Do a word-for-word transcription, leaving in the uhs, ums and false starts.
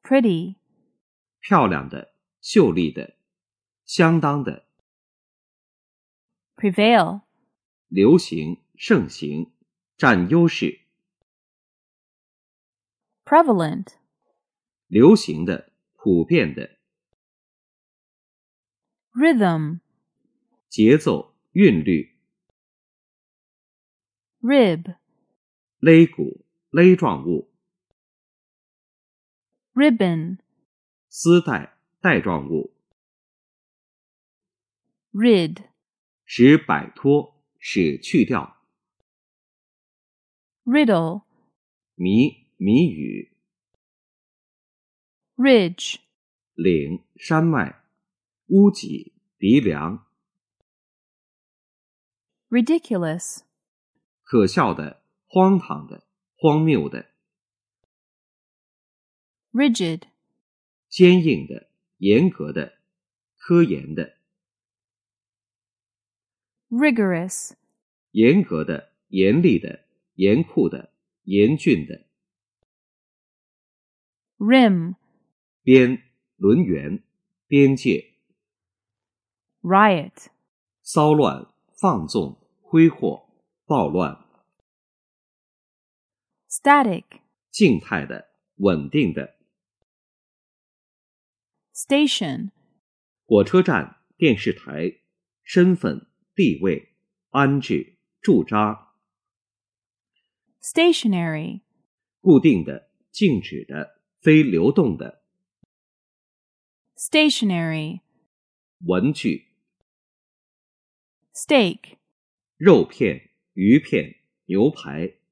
pretty, 漂亮的、秀丽的、相当的、 prevail, 流行、盛行、占优势、 prevalent, 流行的、普遍的、 rhythm, 节奏、韵律、 rib, 肋骨、勒状物、 ribbon, 丝带、带状物、 rid, 使摆脱、使去掉、 riddle, 谜、谜语、 ridge, 岭、山脉、屋脊、鼻梁、 ridiculous, 可笑的、荒唐的、荒谬的、 rigid, 坚硬的、严格的、科研的、 rigorous, 严格的、严厉的、严酷的、严峻的、 rim, 边、轮圆、边界、 riot, 骚乱、放纵、挥霍、暴乱、 static, 静态的、稳定的、 station, 火车站、电视台、身份、地位、安置、驻扎、 stationary, 固定的、静止的、非流动的、 stationary, 文具、 steak, 肉片、鱼片、牛排、